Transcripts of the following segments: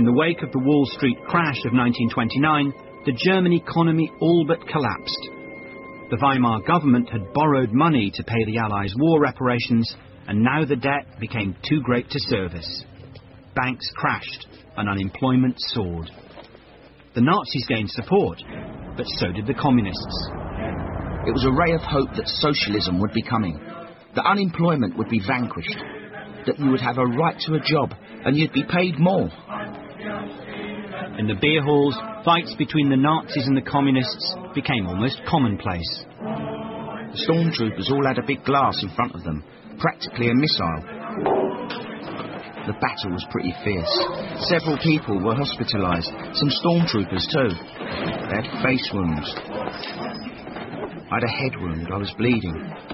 the wake of the Wall Street crash of 1929, the German economy all but collapsed. The Weimar government had borrowed money to pay the Allies' war reparations, and now the debt became too great to service. Banks crashed and unemployment soared. The Nazis gained support, but so did the Communists. It was a ray of hope that socialism would be coming, that unemployment would be vanquished, that you would have a right to a job and you'd be paid more. In the beer halls, fights between the Nazis and the Communists became almost commonplace. The stormtroopers all had a big glass in front of them, practically a missile. The battle was pretty fierce. Several people were hospitalised, some stormtroopers too. They had face wounds. I had a head wound, I was bleeding.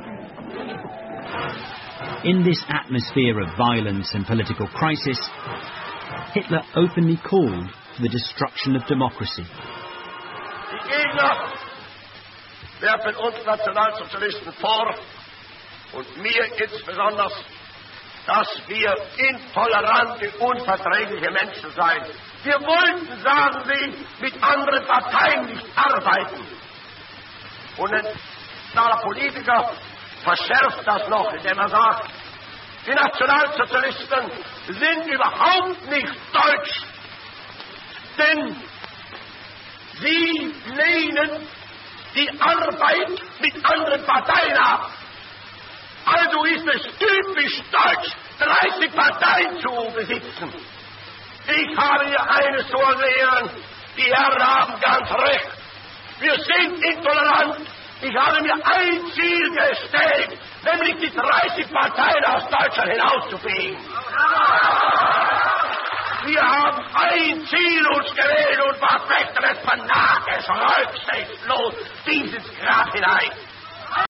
In this atmosphere of violence and political crisis, Hitler openly called for the destruction of democracy. Die Gegner werfen uns Nationalsozialisten vor, und mir insbesondere, dass wir intolerante, unverträgliche Menschen seien. Wir wollten, sagen sie, mit anderen Parteien nicht arbeiten. Und ein nationaler Politiker verschärft das noch, indem er sagt, die Nationalsozialisten sind überhaupt nicht deutsch, denn sie lehnen die Arbeit mit anderen Parteien ab. Also ist es typisch deutsch, 30 Parteien zu besitzen. Ich habe hier eines zu erklären, die Herren haben ganz recht. Wir sind intolerant. Ich habe mir ein Ziel gestellt, nämlich die 30 Parteien aus Deutschland hinauszufegen. Wir haben ein Ziel uns gewählt und verfechten es fanatisch, rücksichtslos dieses Grab hinein.